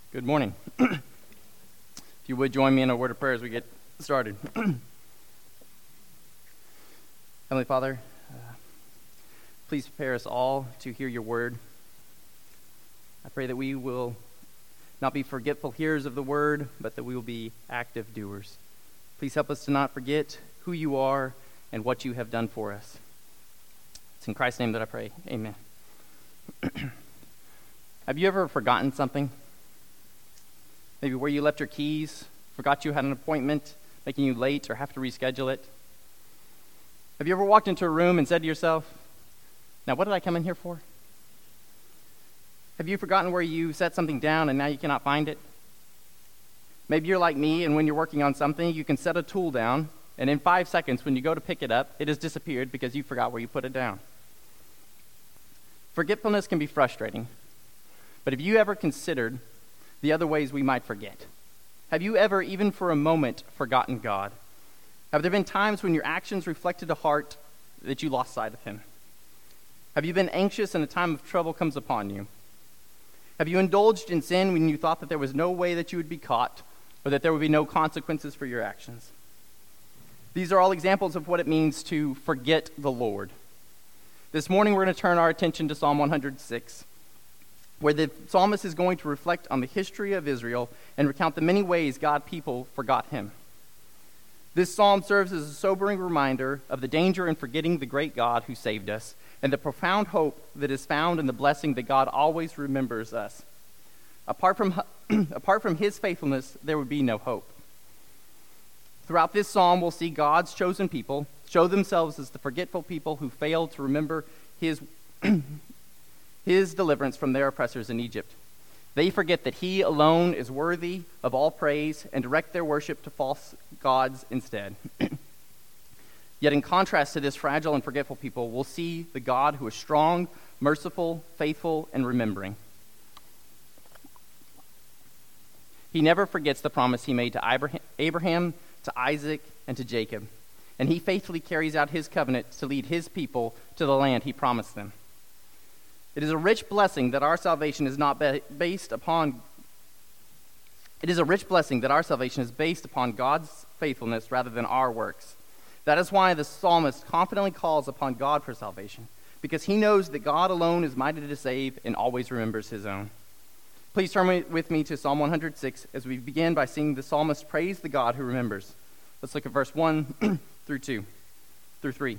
Good morning. If you would join me in a word of prayer as we get started. Heavenly Father, please prepare us all to hear your word. I pray that we will not be forgetful hearers of the word, but that we will be active doers. Please help us to not forget who you are and what you have done for us. It's in Christ's name that I pray. Amen. Have you ever forgotten something? Maybe where you left your keys, forgot you had an appointment, making you late or have to reschedule it. Have you ever walked into a room and said to yourself, now what did I come in here for? Have you forgotten where you set something down and now you cannot find it? Maybe you're like me, and when you're working on something, you can set a tool down, and in 5 seconds when you go to pick it up, it has disappeared because you forgot where you put it down. Forgetfulness can be frustrating, but have you ever considered the other ways we might forget? Have you ever, even for a moment, forgotten God? Have there been times when your actions reflected a heart that you lost sight of him? Have you been anxious and a time of trouble comes upon you? Have you indulged in sin when you thought that there was no way that you would be caught or that there would be no consequences for your actions? These are all examples of what it means to forget the Lord. This morning we're going to turn our attention to Psalm 106. Where the psalmist is going to reflect on the history of Israel and recount the many ways God's people forgot him. This psalm serves as a sobering reminder of the danger in forgetting the great God who saved us and the profound hope that is found in the blessing that God always remembers us. Apart from his faithfulness, there would be no hope. Throughout this psalm, we'll see God's chosen people show themselves as the forgetful people who failed to remember his deliverance from their oppressors in Egypt. They forget that he alone is worthy of all praise and direct their worship to false gods instead. Yet in contrast to this fragile and forgetful people, we'll see the God who is strong, merciful, faithful, and remembering. He never forgets the promise he made to Abraham, to Isaac, and to Jacob, and he faithfully carries out his covenant to lead his people to the land he promised them. It is a rich blessing that our salvation is based upon God's faithfulness rather than our works. That is why the psalmist confidently calls upon God for salvation, because he knows that God alone is mighty to save and always remembers his own. Please turn with me to Psalm 106 as we begin by seeing the psalmist praise the God who remembers. Let's look at verse 1 through 3.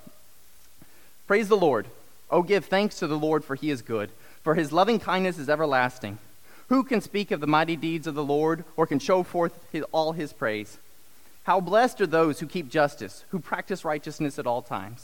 Praise the Lord. Oh, give thanks to the Lord, for he is good, for his loving kindness is everlasting. Who can speak of the mighty deeds of the Lord, or can show forth all his praise? How blessed are those who keep justice, who practice righteousness at all times.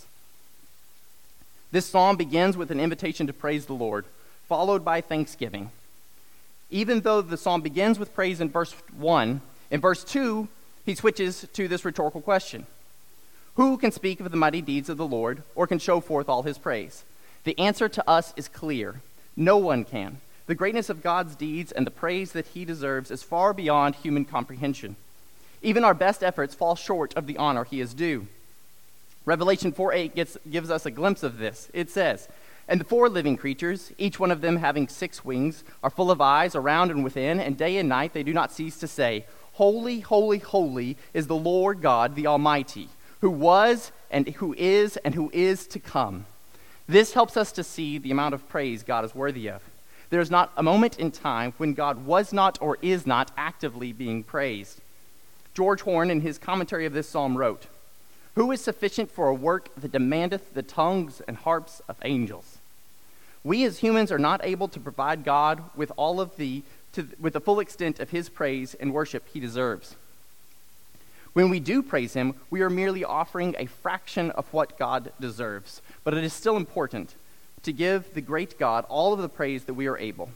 This psalm begins with an invitation to praise the Lord, followed by thanksgiving. Even though the psalm begins with praise in verse 1, in verse 2, he switches to this rhetorical question. Who can speak of the mighty deeds of the Lord, or can show forth all his praise? The answer to us is clear. No one can. The greatness of God's deeds and the praise that he deserves is far beyond human comprehension. Even our best efforts fall short of the honor he is due. Revelation 4:8 gives us a glimpse of this. It says, and the 4 living creatures, each one of them having 6 wings, are full of eyes around and within, and day and night they do not cease to say, Holy, holy, holy is the Lord God, the Almighty, who was and who is to come. This helps us to see the amount of praise God is worthy of. There is not a moment in time when God was not or is not actively being praised. George Horne, in his commentary of this psalm, wrote, Who is sufficient for a work that demandeth the tongues and harps of angels? We as humans are not able to provide God with with the full extent of his praise and worship he deserves. When we do praise him, we are merely offering a fraction of what God deserves. But it is still important to give the great God all of the praise that we are able.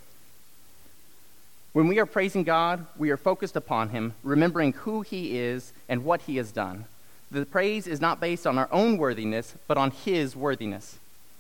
When we are praising God, we are focused upon him, remembering who he is and what he has done. The praise is not based on our own worthiness, but on his worthiness.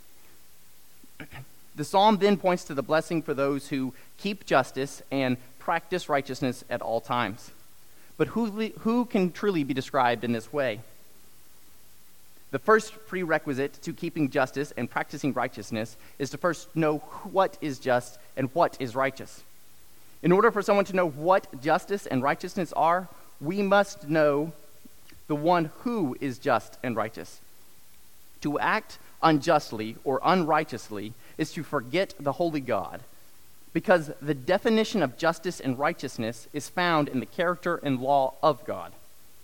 The psalm then points to the blessing for those who keep justice and practice righteousness at all times. But who can truly be described in this way? The first prerequisite to keeping justice and practicing righteousness is to first know what is just and what is righteous. In order for someone to know what justice and righteousness are, we must know the one who is just and righteous. To act unjustly or unrighteously is to forget the holy God, because the definition of justice and righteousness is found in the character and law of God.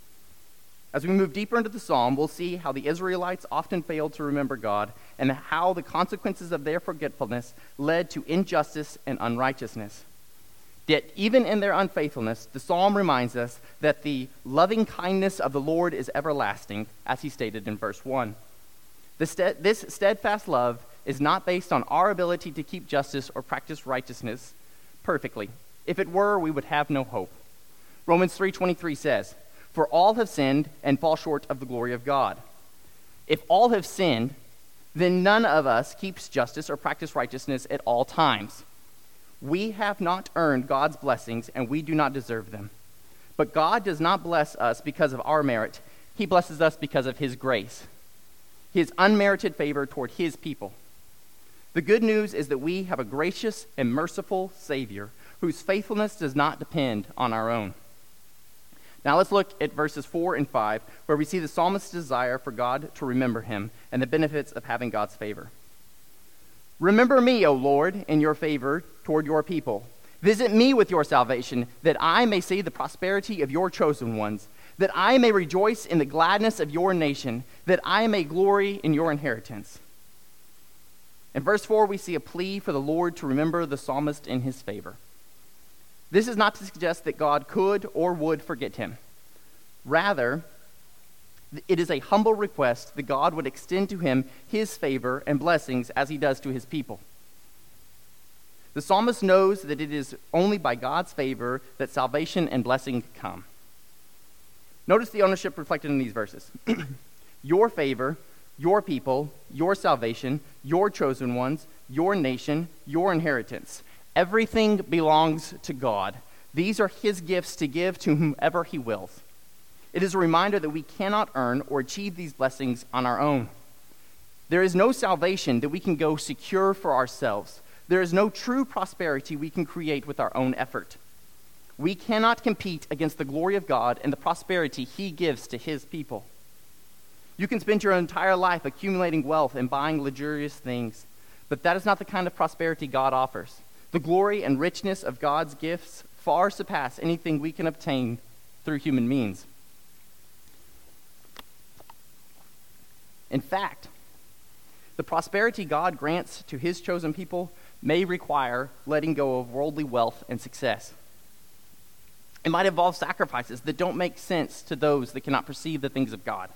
As we move deeper into the psalm, we'll see how the Israelites often failed to remember God and how the consequences of their forgetfulness led to injustice and unrighteousness. Yet, even in their unfaithfulness, the psalm reminds us that the loving kindness of the Lord is everlasting, as he stated in verse 1. This steadfast love is not based on our ability to keep justice or practice righteousness perfectly. If it were, we would have no hope. Romans 3:23 says, "For all have sinned and fall short of the glory of God." If all have sinned, then none of us keeps justice or practice righteousness at all times. We have not earned God's blessings, and we do not deserve them. But God does not bless us because of our merit. He blesses us because of his grace, his unmerited favor toward his people. The good news is that we have a gracious and merciful Savior whose faithfulness does not depend on our own. Now let's look at verses 4 and 5, where we see the psalmist's desire for God to remember him and the benefits of having God's favor. "Remember me, O Lord, in your favor toward your people. Visit me with your salvation, that I may see the prosperity of your chosen ones, that I may rejoice in the gladness of your nation, that I may glory in your inheritance." In verse 4, we see a plea for the Lord to remember the psalmist in his favor. This is not to suggest that God could or would forget him. Rather, it is a humble request that God would extend to him his favor and blessings as he does to his people. The psalmist knows that it is only by God's favor that salvation and blessing come. Notice the ownership reflected in these verses. Your favor, your people, your salvation, your chosen ones, your nation, your inheritance. Everything belongs to God. These are his gifts to give to whomever he wills. It is a reminder that we cannot earn or achieve these blessings on our own. There is no salvation that we can go secure for ourselves. There is no true prosperity we can create with our own effort. We cannot compete against the glory of God and the prosperity he gives to his people. You can spend your entire life accumulating wealth and buying luxurious things, but that is not the kind of prosperity God offers. The glory and richness of God's gifts far surpass anything we can obtain through human means. In fact, the prosperity God grants to his chosen people may require letting go of worldly wealth and success. It might involve sacrifices that don't make sense to those that cannot perceive the things of God.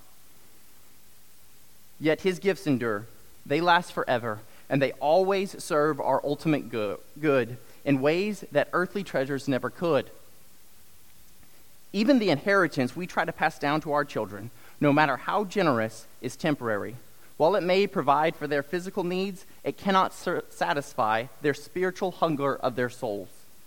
Yet his gifts endure. They last forever, and they always serve our ultimate good in ways that earthly treasures never could. Even the inheritance we try to pass down to our children, no matter how generous, is temporary. While it may provide for their physical needs, it cannot satisfy their spiritual hunger of their souls.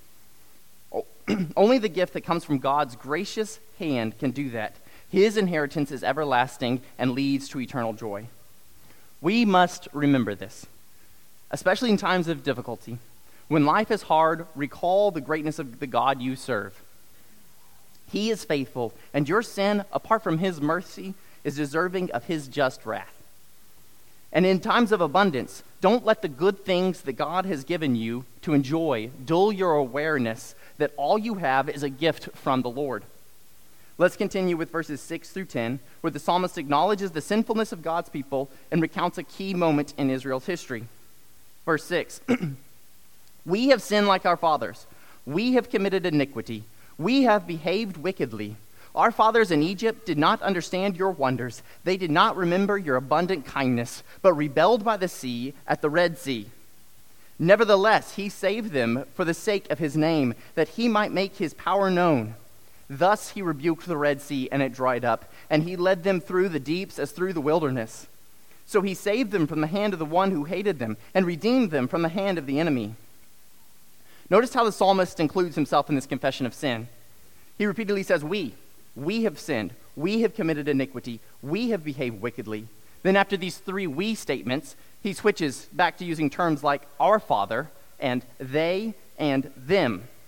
Only the gift that comes from God's gracious hand can do that. His inheritance is everlasting and leads to eternal joy. We must remember this, especially in times of difficulty. When life is hard, recall the greatness of the God you serve. He is faithful, and your sin, apart from his mercy, is deserving of his just wrath. And in times of abundance, don't let the good things that God has given you to enjoy dull your awareness that all you have is a gift from the Lord. Let's continue with verses 6 through 10, where the psalmist acknowledges the sinfulness of God's people and recounts a key moment in Israel's history. Verse 6, "We have sinned like our fathers. We have committed iniquity. We have behaved wickedly. Our fathers in Egypt did not understand your wonders. They did not remember your abundant kindness, but rebelled by the sea at the Red Sea. Nevertheless, he saved them for the sake of his name, that he might make his power known. Thus he rebuked the Red Sea, and it dried up, and he led them through the deeps as through the wilderness. So he saved them from the hand of the one who hated them, and redeemed them from the hand of the enemy." Notice how the psalmist includes himself in this confession of sin. He repeatedly says, we have sinned, we have committed iniquity, we have behaved wickedly. Then after these three we statements, he switches back to using terms like our father and they and them.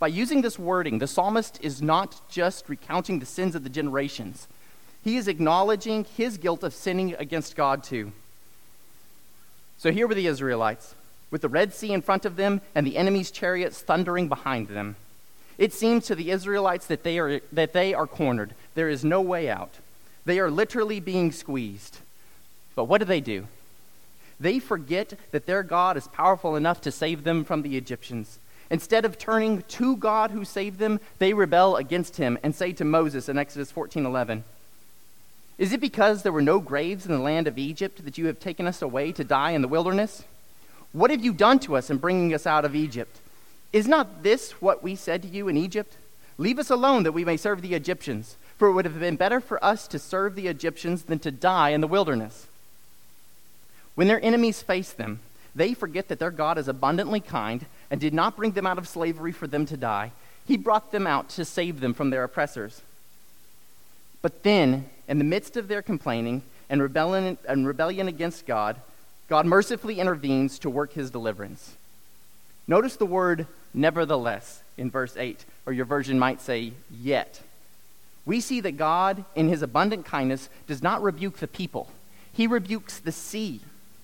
By using this wording, the psalmist is not just recounting the sins of the generations. He is acknowledging his guilt of sinning against God too. So here were the Israelites, with the Red Sea in front of them and the enemy's chariots thundering behind them. It seems to the Israelites that they are cornered. There is no way out. They are literally being squeezed. But what do? They forget that their God is powerful enough to save them from the Egyptians. Instead of turning to God who saved them, they rebel against him and say to Moses in Exodus 14:11, "Is it because there were no graves in the land of Egypt that you have taken us away to die in the wilderness? What have you done to us in bringing us out of Egypt? Is not this what we said to you in Egypt? Leave us alone that we may serve the Egyptians, for it would have been better for us to serve the Egyptians than to die in the wilderness." When their enemies face them, they forget that their God is abundantly kind and did not bring them out of slavery for them to die. He brought them out to save them from their oppressors. But then, in the midst of their complaining and rebellion against God, God mercifully intervenes to work his deliverance. Notice the word nevertheless in verse 8, or your version might say yet. We see that God, in his abundant kindness, does not rebuke the people. He rebukes the sea,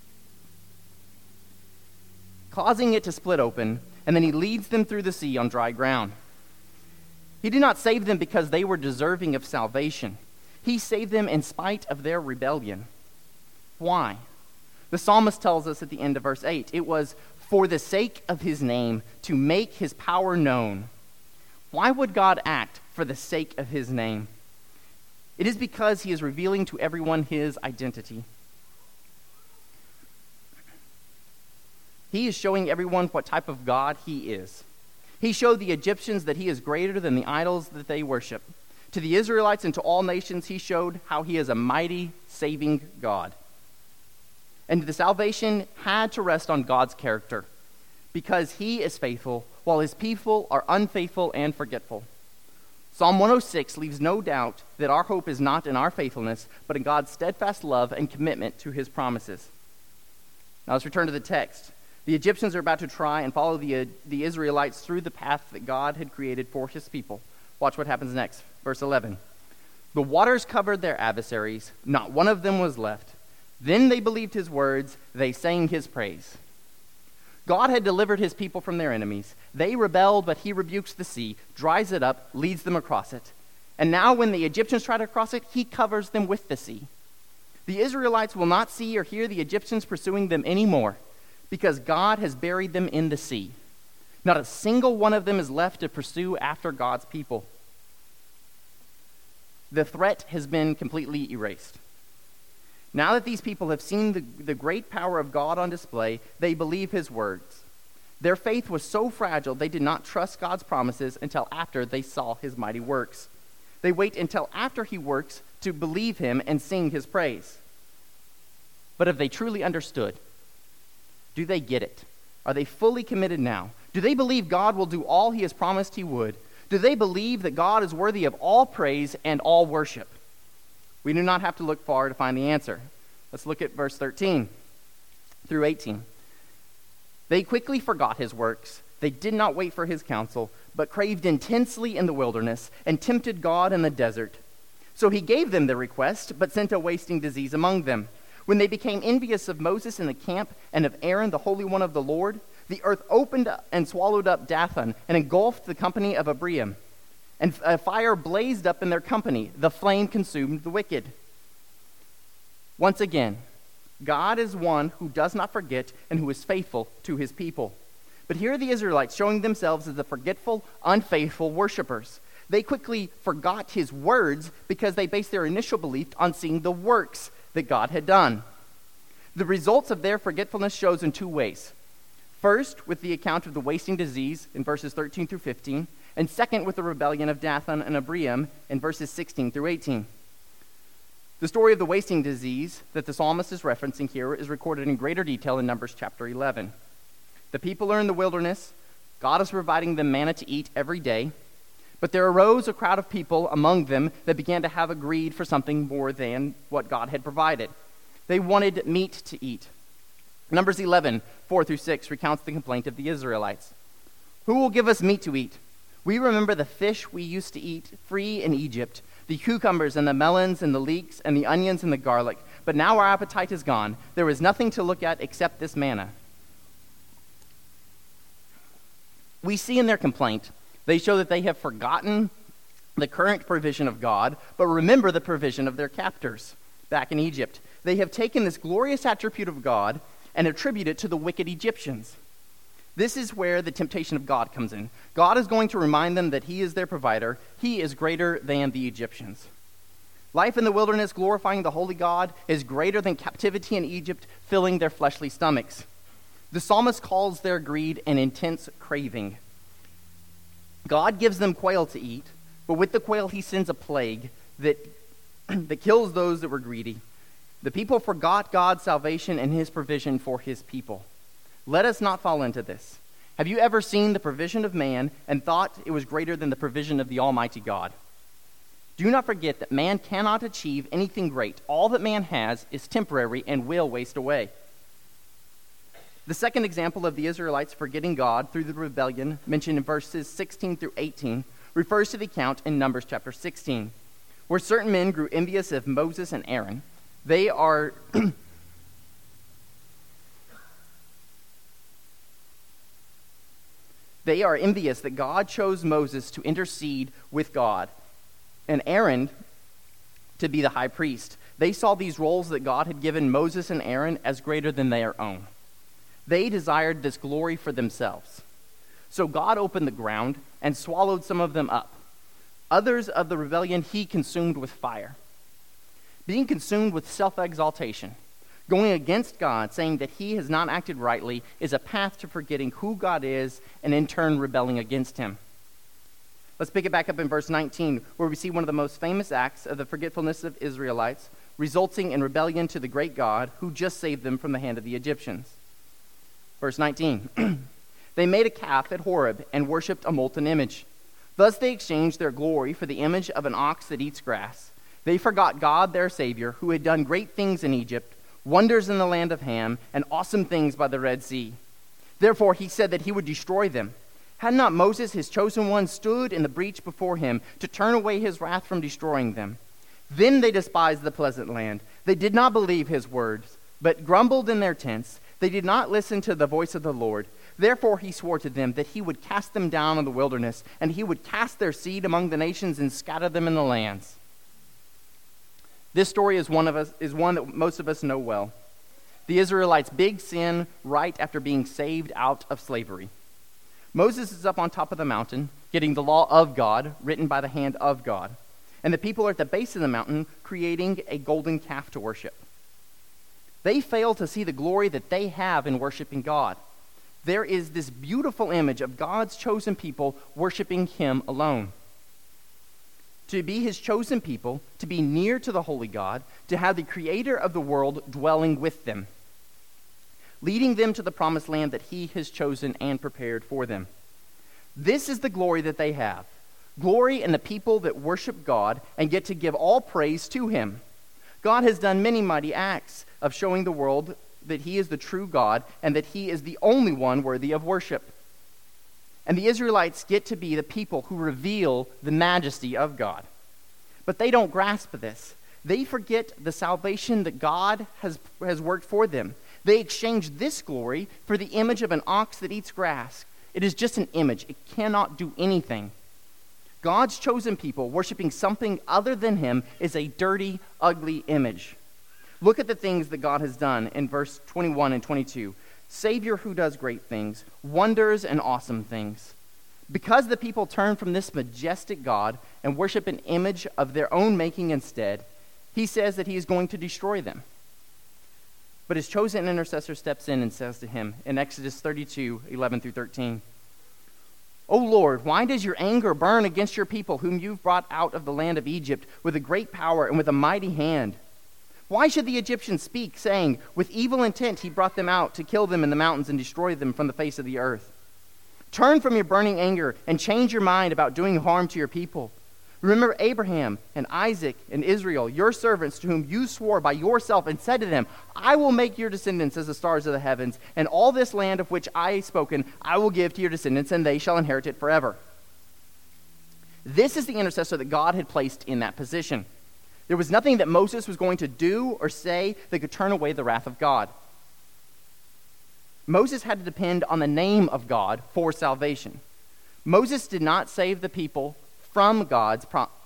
causing it to split open, and then he leads them through the sea on dry ground. He did not save them because they were deserving of salvation. He saved them in spite of their rebellion. Why? The psalmist tells us at the end of verse 8, it was for the sake of his name, to make his power known. Why would God act for the sake of his name? It is because he is revealing to everyone his identity. He is showing everyone what type of God he is. He showed the Egyptians that he is greater than the idols that they worship. To the Israelites and to all nations, he showed how he is a mighty, saving God. And the salvation had to rest on God's character, because he is faithful, while his people are unfaithful and forgetful. Psalm 106 leaves no doubt that our hope is not in our faithfulness, but in God's steadfast love and commitment to his promises. Now let's return to the text. The Egyptians are about to try and follow the Israelites through the path that God had created for his people. Watch what happens next. Verse 11. The waters covered their adversaries. Not one of them was left. Then they believed his words. They sang his praise. God had delivered his people from their enemies. They rebelled, but he rebukes the sea, dries it up, leads them across it. And now when the Egyptians try to cross it, he covers them with the sea. The Israelites will not see or hear the Egyptians pursuing them anymore, because God has buried them in the sea. Not a single one of them is left to pursue after God's people. The threat has been completely erased. Now that these people have seen the great power of God on display, they believe his words. Their faith was so fragile, they did not trust God's promises until after they saw his mighty works. They wait until after he works to believe him and sing his praise. But have they truly understood? Do they get it? Are they fully committed now? Do they believe God will do all he has promised he would? Do they believe that God is worthy of all praise and all worship? We do not have to look far to find the answer. Let's look at verse 13 through 18. They quickly forgot his works. They did not wait for his counsel, but craved intensely in the wilderness and tempted God in the desert. So he gave them their request, but sent a wasting disease among them. When they became envious of Moses in the camp and of Aaron, the Holy One of the Lord, the earth opened and swallowed up Dathan and engulfed the company of Abiram. And a fire blazed up in their company. The flame consumed the wicked. Once again, God is one who does not forget and who is faithful to his people. But here are the Israelites showing themselves as the forgetful, unfaithful worshipers. They quickly forgot his words because they based their initial belief on seeing the works that God had done. The results of their forgetfulness shows in two ways. First, with the account of the wasting disease in verses 13 through 15, and second, with the rebellion of Dathan and Abiram in verses 16 through 18. The story of the wasting disease that the psalmist is referencing here is recorded in greater detail in Numbers chapter 11. The people are in the wilderness. God is providing them manna to eat every day. But there arose a crowd of people among them that began to have a greed for something more than what God had provided. They wanted meat to eat. Numbers 11, 4 through 6 recounts the complaint of the Israelites. Who will give us meat to eat? We remember the fish we used to eat free in Egypt, the cucumbers and the melons and the leeks and the onions and the garlic. But now our appetite is gone. There is nothing to look at except this manna. We see in their complaint, they show that they have forgotten the current provision of God, but remember the provision of their captors back in Egypt. They have taken this glorious attribute of God and attribute it to the wicked Egyptians. This is where the temptation of God comes in. God is going to remind them that he is their provider. He is greater than the Egyptians. Life in the wilderness, glorifying the holy God, is greater than captivity in Egypt, filling their fleshly stomachs. The psalmist calls their greed an intense craving. God gives them quail to eat, but with the quail he sends a plague that kills those that were greedy. The people forgot God's salvation and his provision for his people. Let us not fall into this. Have you ever seen the provision of man and thought it was greater than the provision of the Almighty God? Do not forget that man cannot achieve anything great. All that man has is temporary and will waste away. The second example of the Israelites forgetting God through the rebellion, mentioned in verses 16 through 18, refers to the account in Numbers chapter 16, where certain men grew envious of Moses and Aaron. They are envious that God chose Moses to intercede with God and Aaron to be the high priest. They saw these roles that God had given Moses and Aaron as greater than their own. They desired this glory for themselves. So God opened the ground and swallowed some of them up. Others of the rebellion he consumed with fire. Being consumed with self-exaltation, going against God, saying that he has not acted rightly, is a path to forgetting who God is and in turn rebelling against him. Let's pick it back up in verse 19, where we see one of the most famous acts of the forgetfulness of Israelites, resulting in rebellion to the great God who just saved them from the hand of the Egyptians. Verse 19, they made a calf at Horeb and worshipped a molten image. Thus they exchanged their glory for the image of an ox that eats grass. They forgot God, their Savior, who had done great things in Egypt, wonders in the land of Ham, and awesome things by the Red Sea. Therefore he said that he would destroy them. Had not Moses, his chosen one, stood in the breach before him to turn away his wrath from destroying them? Then they despised the pleasant land. They did not believe his words, but grumbled in their tents. They did not listen to the voice of the Lord. Therefore he swore to them that he would cast them down in the wilderness, and he would cast their seed among the nations and scatter them in the lands. This story is one that most of us know well. The Israelites' big sin right after being saved out of slavery. Moses is up on top of the mountain, getting the law of God, written by the hand of God. And the people are at the base of the mountain, creating a golden calf to worship. They fail to see the glory that they have in worshiping God. There is this beautiful image of God's chosen people worshiping him alone. To be his chosen people, to be near to the holy God, to have the creator of the world dwelling with them, leading them to the promised land that he has chosen and prepared for them. This is the glory that they have. Glory in the people that worship God and get to give all praise to him. God has done many mighty acts of showing the world that he is the true God and that he is the only one worthy of worship. And the Israelites get to be the people who reveal the majesty of God. But they don't grasp this. They forget the salvation that God has worked for them. They exchange this glory for the image of an ox that eats grass. It is just an image. It cannot do anything. God's chosen people worshiping something other than him is a dirty, ugly image. Look at the things that God has done in verse 21 and 22. Savior who does great things, wonders and awesome things. Because the people turn from this majestic God and worship an image of their own making instead, he says that he is going to destroy them. But his chosen intercessor steps in and says to him in Exodus 32, 11 through 13, O Lord, why does your anger burn against your people whom you've brought out of the land of Egypt with a great power and with a mighty hand? Why should the Egyptians speak, saying, with evil intent he brought them out to kill them in the mountains and destroy them from the face of the earth? Turn from your burning anger and change your mind about doing harm to your people. Remember Abraham and Isaac and Israel, your servants, to whom you swore by yourself and said to them, I will make your descendants as the stars of the heavens, and all this land of which I have spoken I will give to your descendants, and they shall inherit it forever. This is the intercessor that God had placed in that position. There was nothing that Moses was going to do or say that could turn away the wrath of God. Moses had to depend on the name of God for salvation. Moses did not save the people from God.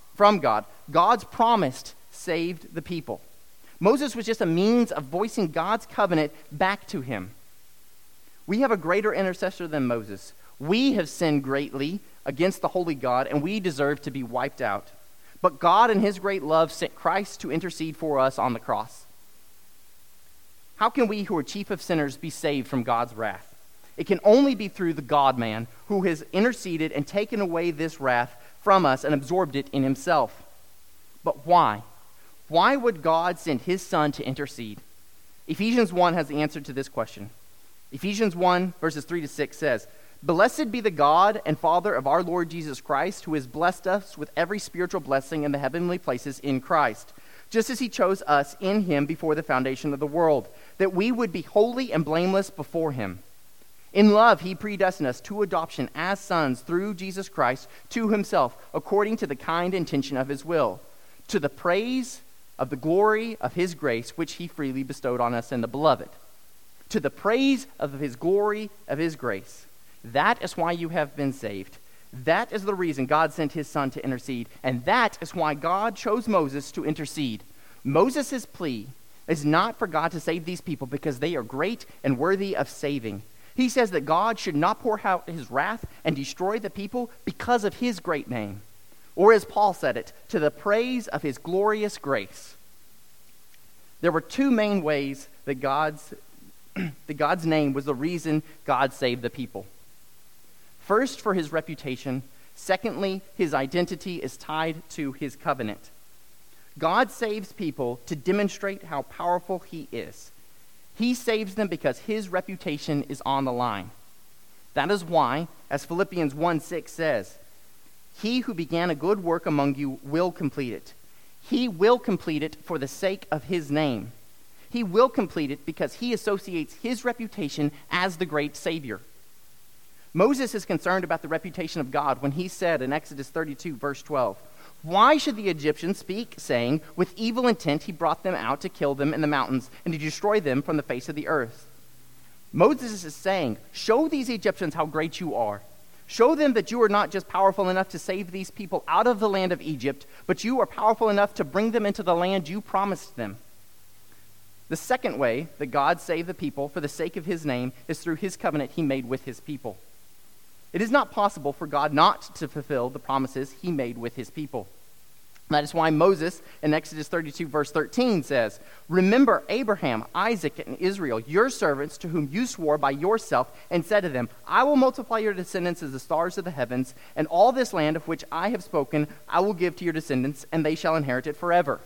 God's promise saved the people. Moses was just a means of voicing God's covenant back to him. We have a greater intercessor than Moses. We have sinned greatly against the holy God, and we deserve to be wiped out. But God, in his great love, sent Christ to intercede for us on the cross. How can we, who are chief of sinners, be saved from God's wrath? It can only be through the God-man who has interceded and taken away this wrath from us and absorbed it in himself. But why? Why would God send his Son to intercede? Ephesians 1 has the answer to this question. Ephesians 1, verses 3 to 6 says, "Blessed be the God and Father of our Lord Jesus Christ, who has blessed us with every spiritual blessing in the heavenly places in Christ, just as he chose us in him before the foundation of the world, that we would be holy and blameless before him. In love, he predestined us to adoption as sons through Jesus Christ to himself, according to the kind intention of his will, to the praise of the glory of his grace, which he freely bestowed on us in the beloved." To the praise of his glory of his grace. That is why you have been saved. That is the reason God sent his Son to intercede. And that is why God chose Moses to intercede. Moses' plea is not for God to save these people because they are great and worthy of saving. He says that God should not pour out his wrath and destroy the people because of his great name. Or as Paul said it, to the praise of his glorious grace. There were two main ways that God's name was the reason God saved the people. First, for his reputation. Secondly, his identity is tied to his covenant. God saves people to demonstrate how powerful he is. He saves them because his reputation is on the line. That is why, as Philippians 1:6 says, "He who began a good work among you will complete it." He will complete it for the sake of his name. He will complete it because he associates his reputation as the great Savior. Moses is concerned about the reputation of God when he said in Exodus 32, verse 12, "Why should the Egyptians speak, saying, 'With evil intent he brought them out to kill them in the mountains and to destroy them from the face of the earth'?" Moses is saying, show these Egyptians how great you are. Show them that you are not just powerful enough to save these people out of the land of Egypt, but you are powerful enough to bring them into the land you promised them. The second way that God saved the people for the sake of his name is through his covenant he made with his people. It is not possible for God not to fulfill the promises he made with his people. That is why Moses in Exodus 32 verse 13 says, "Remember Abraham, Isaac, and Israel, your servants, to whom you swore by yourself, and said to them, 'I will multiply your descendants as the stars of the heavens, and all this land of which I have spoken I will give to your descendants, and they shall inherit it forever.'"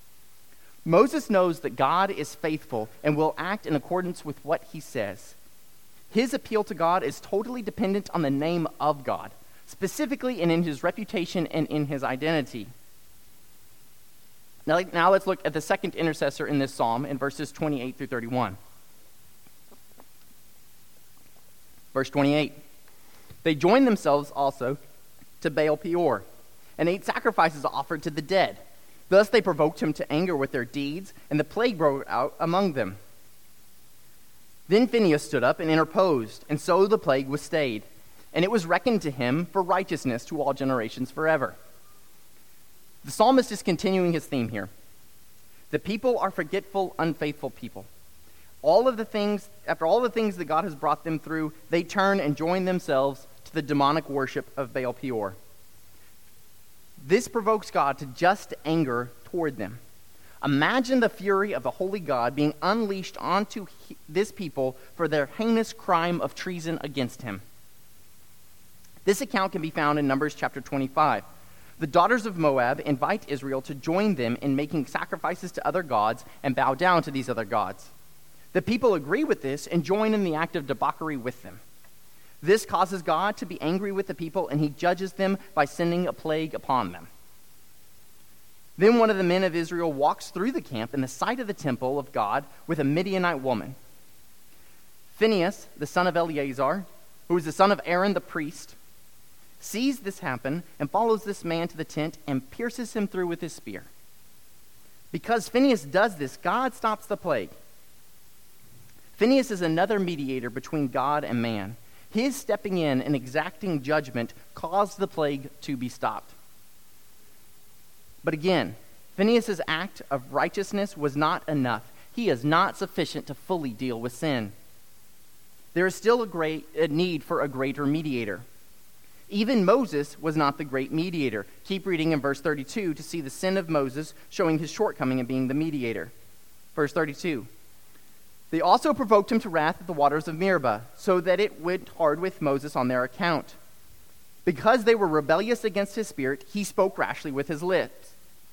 Moses knows that God is faithful and will act in accordance with what he says. His appeal to God is totally dependent on the name of God, specifically and in his reputation and in his identity. Now let's look at the second intercessor in this psalm in verses 28 through 31. Verse 28. "They joined themselves also to Baal Peor, and ate sacrifices offered to the dead. Thus they provoked him to anger with their deeds, and the plague broke out among them. Then Phinehas stood up and interposed, and so the plague was stayed, and it was reckoned to him for righteousness to all generations forever." The psalmist is continuing his theme here. The people are forgetful, unfaithful people. After all the things that God has brought them through, they turn and join themselves to the demonic worship of Baal Peor. This provokes God to just anger toward them. Imagine the fury of the holy God being unleashed onto this people for their heinous crime of treason against him. This account can be found in Numbers chapter 25. The daughters of Moab invite Israel to join them in making sacrifices to other gods and bow down to these other gods. The people agree with this and join in the act of debauchery with them. This causes God to be angry with the people, and he judges them by sending a plague upon them. Then one of the men of Israel walks through the camp in the sight of the temple of God with a Midianite woman. Phinehas, the son of Eleazar, who was the son of Aaron the priest, sees this happen and follows this man to the tent and pierces him through with his spear. Because Phinehas does this, God stops the plague. Phinehas is another mediator between God and man. His stepping in and exacting judgment caused the plague to be stopped. But again, Phinehas' act of righteousness was not enough. He is not sufficient to fully deal with sin. There is still a need for a greater mediator. Even Moses was not the great mediator. Keep reading in verse 32 to see the sin of Moses, showing his shortcoming in being the mediator. Verse 32. They also provoked him to wrath at the waters of Meribah, so that it went hard with Moses on their account. Because they were rebellious against his spirit, he spoke rashly with his lips.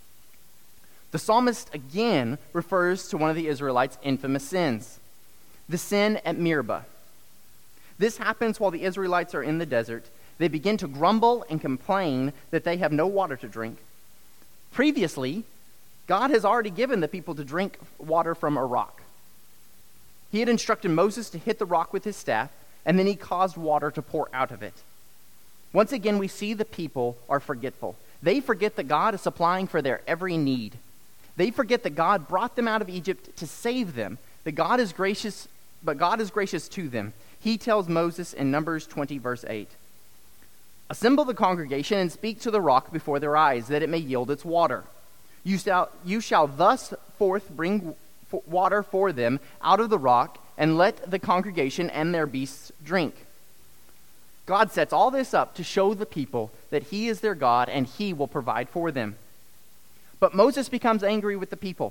The psalmist again refers to one of the Israelites' infamous sins, the sin at Meribah. This happens while the Israelites are in the desert. They begin to grumble and complain that they have no water to drink. Previously, God has already given the people to drink water from a rock. He had instructed Moses to hit the rock with his staff, and then he caused water to pour out of it. Once again, we see the people are forgetful. They forget that God is supplying for their every need. They forget that God brought them out of Egypt to save them, that God is gracious, but God is gracious to them. He tells Moses in Numbers 20, verse 8, "Assemble the congregation and speak to the rock before their eyes, that it may yield its water. You shall thus forth bring water for them out of the rock, and let the congregation and their beasts drink." God sets all this up to show the people that he is their God and he will provide for them. But Moses becomes angry with the people.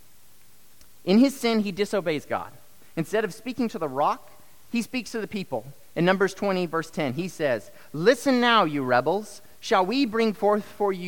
In his sin, he disobeys God. Instead of speaking to the rock, he speaks to the people. In Numbers 20, verse 10, he says, "Listen now, you rebels. Shall we bring forth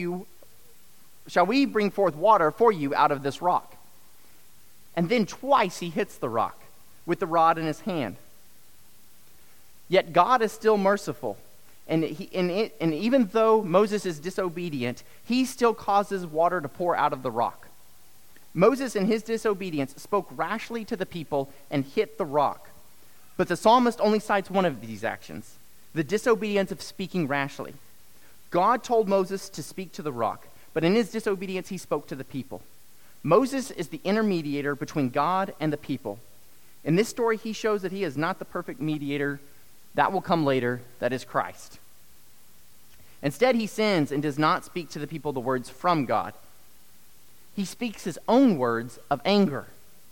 water for you out of this rock?" And then twice he hits the rock with the rod in his hand. Yet God is still merciful. And even though Moses is disobedient, he still causes water to pour out of the rock. Moses, in his disobedience, spoke rashly to the people and hit the rock. But the psalmist only cites one of these actions, the disobedience of speaking rashly. God told Moses to speak to the rock, but in his disobedience, he spoke to the people. Moses is the intermediator between God and the people. In this story, he shows that he is not the perfect mediator. That will come later, that is Christ. Instead, he sins and does not speak to the people the words from God. He speaks his own words of anger.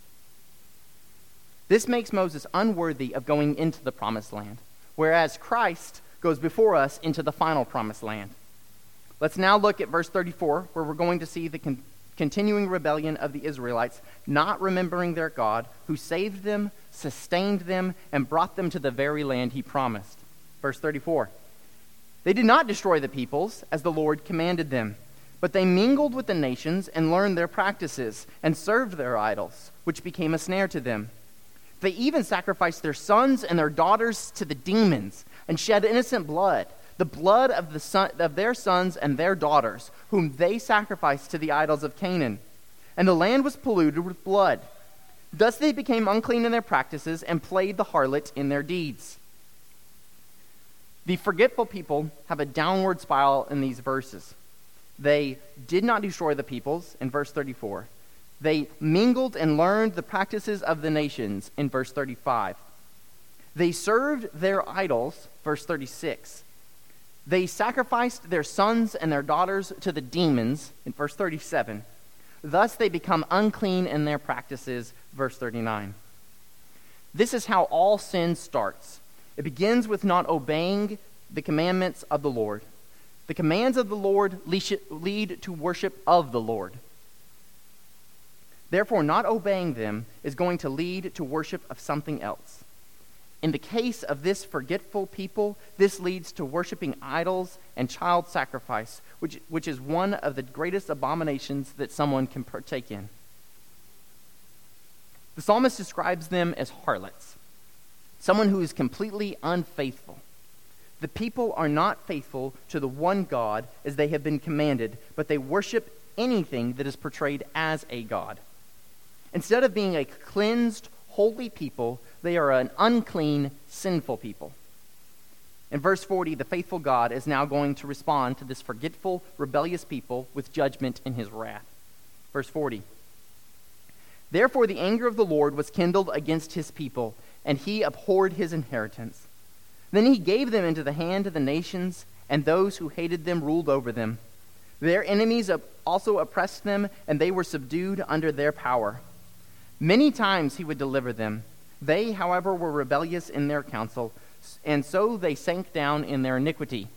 This makes Moses unworthy of going into the promised land, whereas Christ goes before us into the final promised land. Let's now look at verse 34, where we're going to see the continuing rebellion of the Israelites, not remembering their God, who saved them, sustained them, and brought them to the very land he promised. Verse 34. They did not destroy the peoples, as the Lord commanded them, but they mingled with the nations and learned their practices, and served their idols, which became a snare to them. They even sacrificed their sons and their daughters to the demons, and shed innocent blood, the blood of their sons and their daughters, whom they sacrificed to the idols of Canaan. And the land was polluted with blood. Thus they became unclean in their practices and played the harlot in their deeds. The forgetful people have a downward spiral in these verses. They did not destroy the peoples, in verse 34. They mingled and learned the practices of the nations, in verse 35. They served their idols, verse 36. They sacrificed their sons and their daughters to the demons, in verse 37. Thus they become unclean in their practices, verse 39. This is how all sin starts. It begins with not obeying the commandments of the Lord. The commands of the Lord lead to worship of the Lord. Therefore, not obeying them is going to lead to worship of something else. In the case of this forgetful people, this leads to worshiping idols and child sacrifice, which is one of the greatest abominations that someone can partake in. The psalmist describes them as harlots, someone who is completely unfaithful. The people are not faithful to the one God as they have been commanded, but they worship anything that is portrayed as a god. Instead of being a cleansed, holy people, they are an unclean, sinful people. In verse 40, the faithful God is now going to respond to this forgetful, rebellious people with judgment in his wrath. Verse 40. Therefore the anger of the Lord was kindled against his people, and he abhorred his inheritance. Then he gave them into the hand of the nations, and those who hated them ruled over them. Their enemies also oppressed them, and they were subdued under their power. Many times he would deliver them. They, however, were rebellious in their counsel, and so they sank down in their iniquity.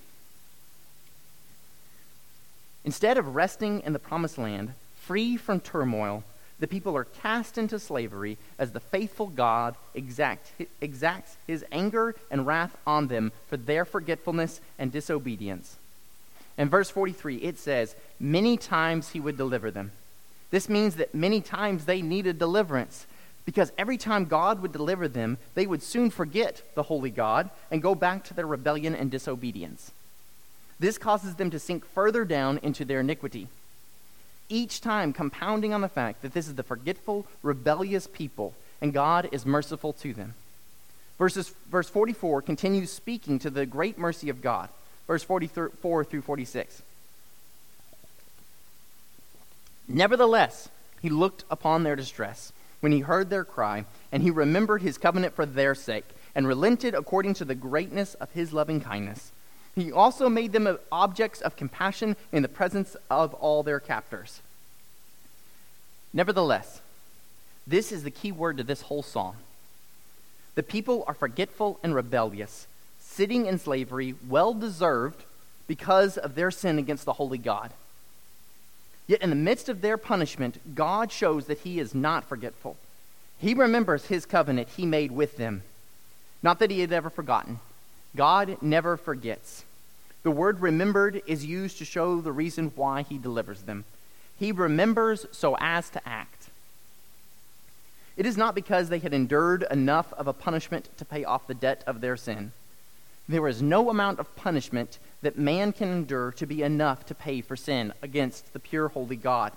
Instead of resting in the promised land, free from turmoil, the people are cast into slavery as the faithful God exacts his anger and wrath on them for their forgetfulness and disobedience. In verse 43, it says, many times he would deliver them. This means that many times they needed deliverance, because every time God would deliver them, they would soon forget the holy God and go back to their rebellion and disobedience. This causes them to sink further down into their iniquity, each time compounding on the fact that this is the forgetful, rebellious people, and God is merciful to them. Verse 44 continues speaking to the great mercy of God. Verse 44 through 46. Nevertheless, he looked upon their distress when he heard their cry, and he remembered his covenant for their sake, and relented according to the greatness of his loving kindness. He also made them objects of compassion in the presence of all their captors. Nevertheless, this is the key word to this whole psalm. The people are forgetful and rebellious, sitting in slavery, well-deserved because of their sin against the holy God. Yet in the midst of their punishment, God shows that he is not forgetful. He remembers his covenant he made with them. Not that he had ever forgotten. God never forgets. The word remembered is used to show the reason why he delivers them. He remembers so as to act. It is not because they had endured enough of a punishment to pay off the debt of their sin. There is no amount of punishment that man can endure to be enough to pay for sin against the pure holy God.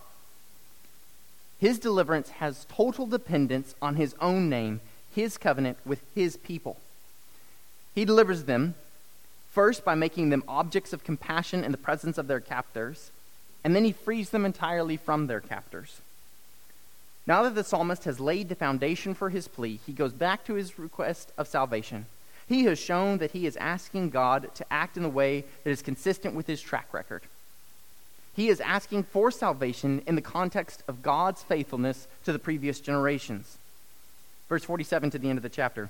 His deliverance has total dependence on his own name, his covenant with his people. He delivers them, first by making them objects of compassion in the presence of their captors, and then he frees them entirely from their captors. Now that the psalmist has laid the foundation for his plea, he goes back to his request of salvation. He has shown that he is asking God to act in a way that is consistent with his track record. He is asking for salvation in the context of God's faithfulness to the previous generations. Verse 47 to the end of the chapter.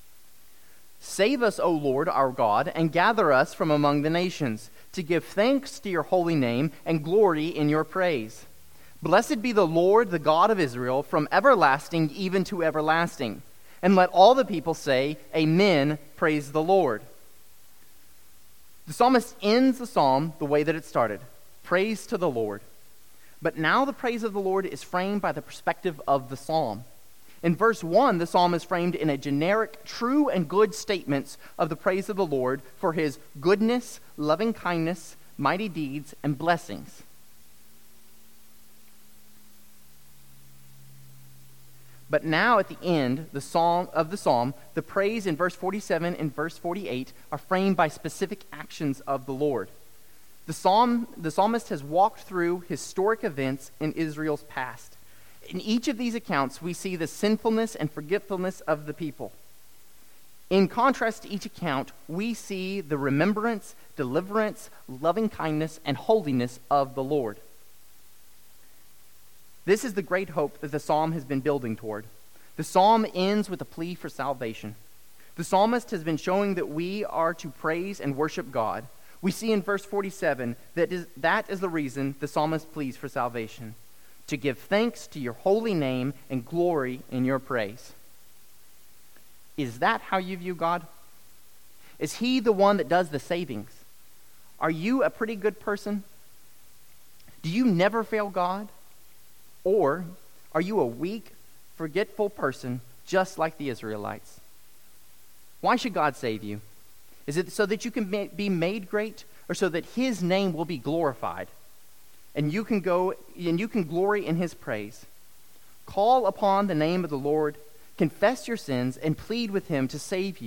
Save us, O Lord, our God, and gather us from among the nations, to give thanks to your holy name and glory in your praise. Blessed be the Lord, the God of Israel, from everlasting even to everlasting. And let all the people say, Amen, praise the Lord. The psalmist ends the psalm the way that it started. Praise to the Lord. But now the praise of the Lord is framed by the perspective of the psalm. In verse 1, the psalm is framed in a generic, true and good statements of the praise of the Lord for his goodness, loving kindness, mighty deeds, and blessings. But now at the end the psalm, the praise in verse 47 and verse 48 are framed by specific actions of the Lord. The psalmist has walked through historic events in Israel's past. In each of these accounts, we see the sinfulness and forgetfulness of the people. In contrast to each account, we see the remembrance, deliverance, loving kindness, and holiness of the Lord. This is the great hope that the psalm has been building toward. The psalm ends with a plea for salvation. The psalmist has been showing that we are to praise and worship God. We see in verse 47 that is the reason the psalmist pleads for salvation, to give thanks to your holy name and glory in your praise. Is that how you view God? Is he the one that does the savings? Are you a pretty good person? Do you never fail God? Or are you a weak, forgetful person just like the Israelites? Why should God save you? Is it so that you can be made great, or so that his name will be glorified and you can glory in his praise? Call upon the name of the Lord, confess your sins, and plead with him to save you,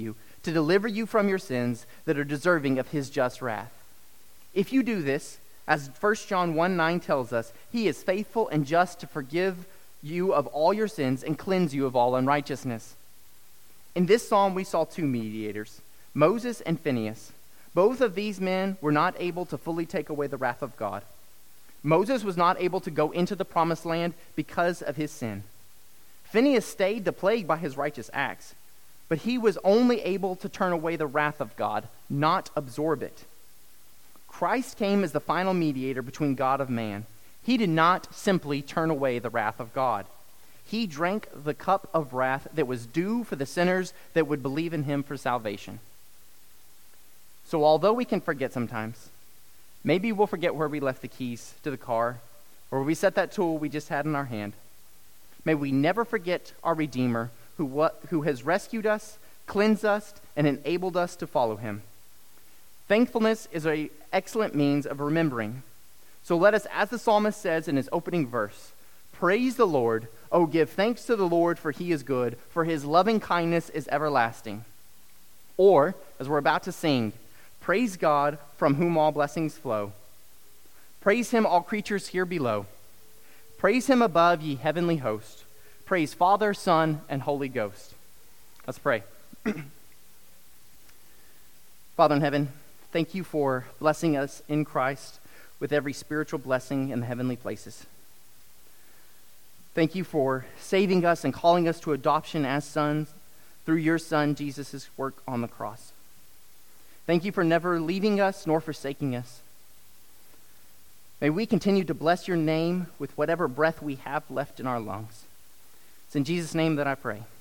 to deliver you from your sins that are deserving of his just wrath. If you do this, as 1 John 1:9 tells us, he is faithful and just to forgive you of all your sins and cleanse you of all unrighteousness. In this psalm, we saw two mediators, Moses and Phinehas. Both of these men were not able to fully take away the wrath of God. Moses was not able to go into the promised land because of his sin. Phinehas stayed the plague by his righteous acts, but he was only able to turn away the wrath of God, not absorb it. Christ came as the final mediator between God and man. He did not simply turn away the wrath of God. He drank the cup of wrath that was due for the sinners that would believe in him for salvation. So although we can forget sometimes, maybe we'll forget where we left the keys to the car, or where we set that tool we just had in our hand. May we never forget our Redeemer who has rescued us, cleansed us, and enabled us to follow him. Thankfulness is an excellent means of remembering. So let us, as the psalmist says in his opening verse, praise the Lord. Oh, give thanks to the Lord, for he is good, for his loving kindness is everlasting. Or, as we're about to sing, praise God, from whom all blessings flow. Praise him, all creatures here below. Praise him above, ye heavenly host. Praise Father, Son, and Holy Ghost. Let's pray. Father in heaven, thank you for blessing us in Christ with every spiritual blessing in the heavenly places. Thank you for saving us and calling us to adoption as sons through your Son, Jesus' work on the cross. Thank you for never leaving us nor forsaking us. May we continue to bless your name with whatever breath we have left in our lungs. It's in Jesus' name that I pray.